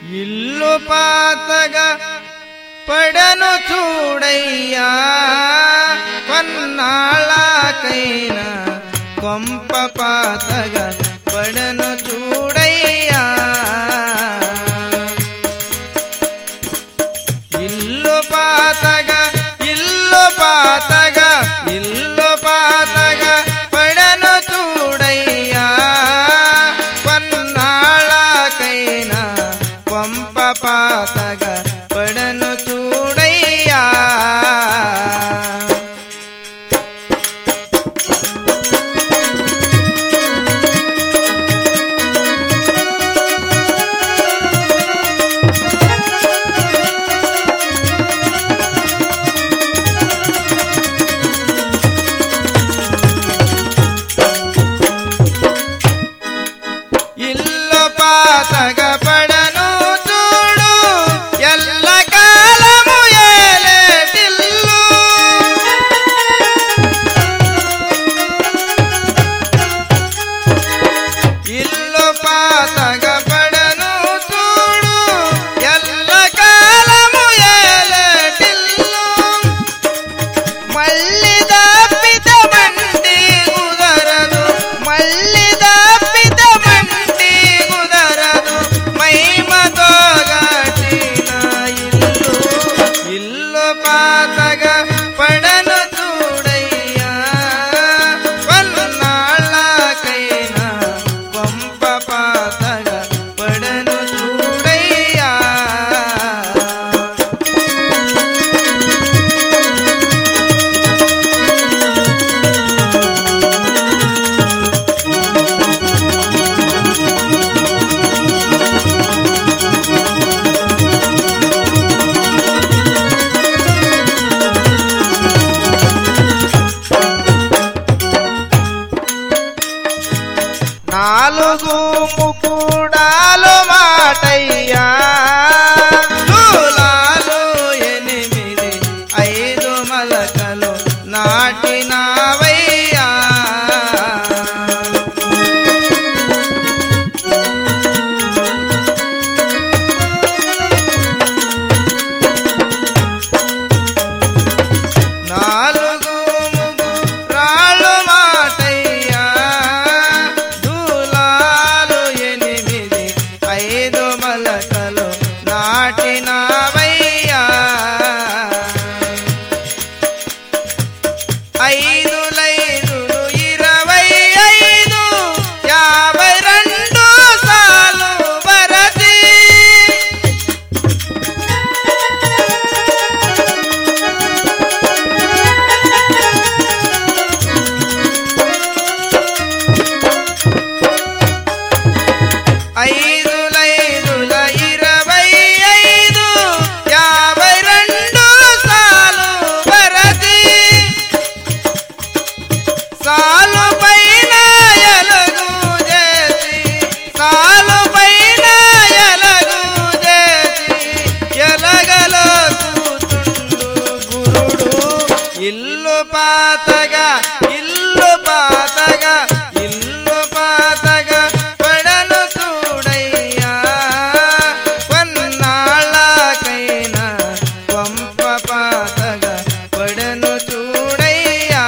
ఇల్లు పాతగా పడను చూడయ్యా, కొన్నాళ్ళకైనా కొంప పాతగా పడను చూడయ్యా. ఇల్లు పాతగా ఇల్లు పాతగా ఇల్లు పాతగా పడను చూడయ్యా, కొన్నాళ్ళకైనా కొంప పాతగా పడను చూడయ్యా. ఇల్లు పాతగా పడను చూడు, ఎల్లకాలము ఏలేటిల్లు. ఇల్లు పాతగా పడను చూడు, ఎల్లకాలము ఏలేటిల్లు. మళ్ళీ దాపిత బండి కుదరదు, మళ్ళీ దాపిత బండి కుదరదు, మహిమతో గట్టిన ఇల్లు. ఇల్లు పాతగా పడను చూడయ్యా, కొన్నాళ్ళకైనా కొంప పాతగా పడను చూడయ్యా. నాలుగు ముకుడాలు మాటయ్యా, దూలాలు 8 5 మలకలు నాటినావయ్యా. నాలుగు ముకురాళ్ళు మాటయ్యా, దూలాలు 8 5 మలకలు నాటినావయ్యా. 5 5 25 52 సాలు వరసి. ఐదుల 25 52 సాలు వరసి. సాలు పైన ఎలగు చేసి, సాలు పైన ఎలగు చేసి, ఎలగలో కూతుండు గురుడు. ఇల్లు పాతగా ఇల్లు పాతగా ఇల్లు పాతగా పడను చూడయ్యా, కొన్నాళ్ళకైనా కొంప పాతగా పడను చూడయ్యా.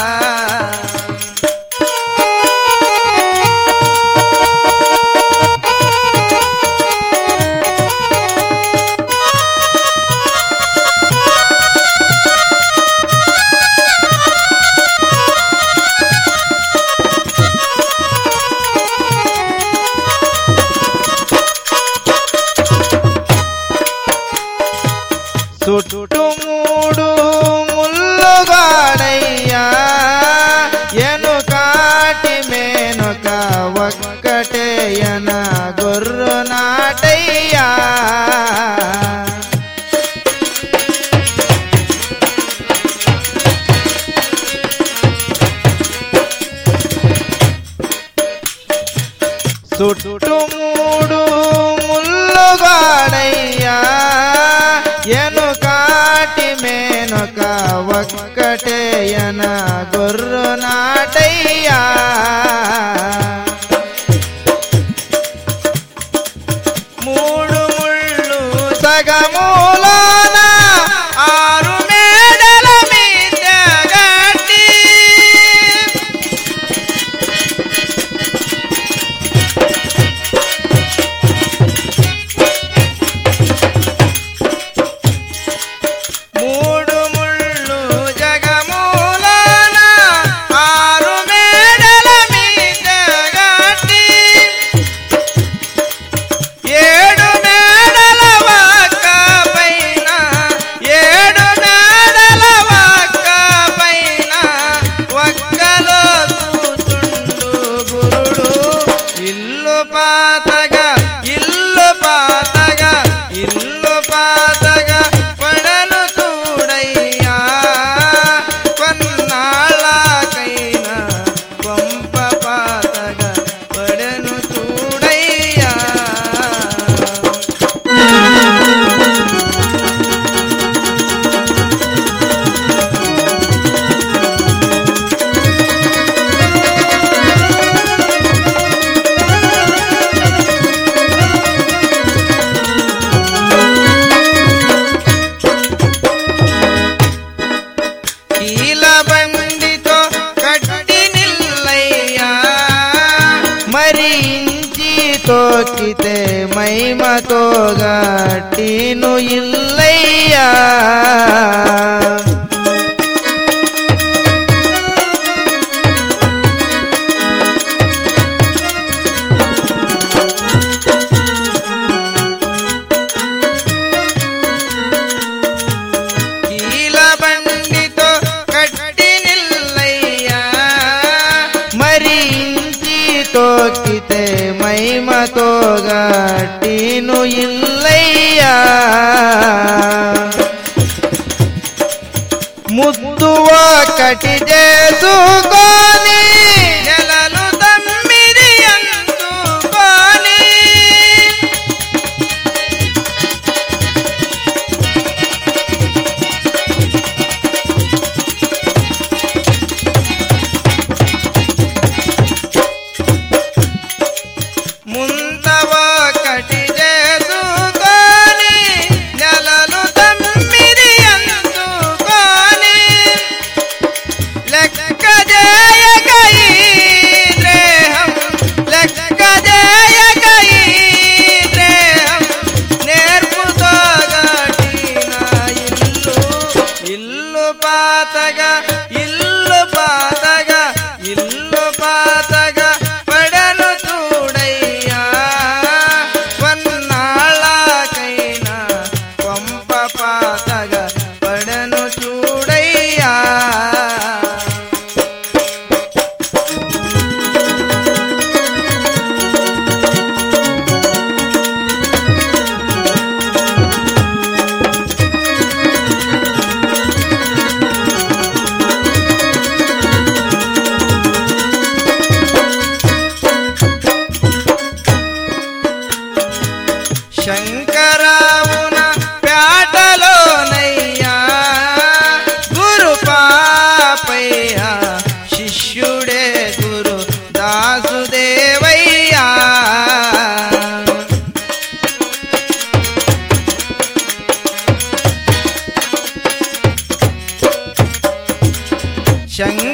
చుట్టూ 3 ముల్లుగాడయ్యా, ఎనుకాటి మేనుక ఒక్కటేయన గొర్రు నాటయ్యా. చుట్టూ 3 ముల్లుగాడయ్యా, ఎనుకాటి మేనుక ఒక్కటేయన గొర్రు నాటయ్యా. మూడు జగములోన ఆరు మేడల మీద గట్టి మూడు ముళ్ళు జగములోన ఆరు మేడల మీద గట్టి ఏడు మేడల వాక పైన ఏడు మేడల వాక పైన వక్కలో కూచుండు గురుడు ఇల్లు పాతగా ఇల్లు పాతగా ఇల్లు పాతగా పడను చూడయ్యా కొన్నాళ్ళకైనా కొంప పాతగా పడను చూడయ్యా కీల బండితో కట్టి నిల్లయ్యా మరి ఇంచి తోకితే మైమతో గట్టిను ఇల్లయ్యా కీల బండితో కట్టి నిల్లయ్యా మరి ఇంచి తోకితే మైమతో గట్టిను ఇల్లయ్యా ముద్దు ఒకటి చేసుకొని నెలలు తమ్మిది అందుకొని ముంత ఒకటి చేసుకొని నెలలు తమ్మిది అందుకొని లెక్క చేయక ఈ దేహం లెక్క చేయక ఈ దేహం నేర్పుతో గట్టిన ఇల్లు ఇల్లు పాతగా ఇల్లు పాతగా ఇల్లు పాతగా పడను చూడయ్యా కొన్నాళ్ళకైనా కొంప పాతగా పడను చూడయ్యా శంకరావున పేటలోనయ్యా గురు పాపయ్య శిష్యుడే గురు దాసుదేవయ్యా శంకరావున